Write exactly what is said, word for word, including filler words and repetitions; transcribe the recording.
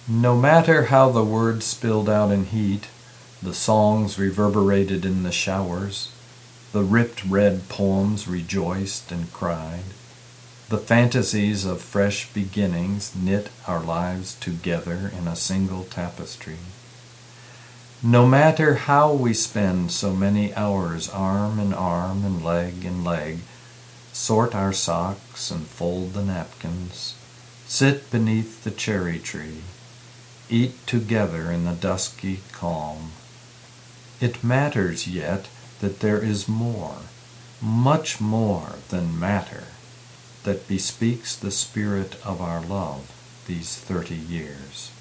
No matter how the words spilled out in heat, the songs reverberated in the showers, the ripped red poems rejoiced and cried, the fantasies of fresh beginnings knit our lives together in a single tapestry. No matter how we spend so many hours arm in arm and leg in leg, sort our socks and fold the napkins, sit beneath the cherry tree, eat together in the dusky calm. It matters yet that there is more, much more than matter, that bespeaks the spirit of our love these thirty years.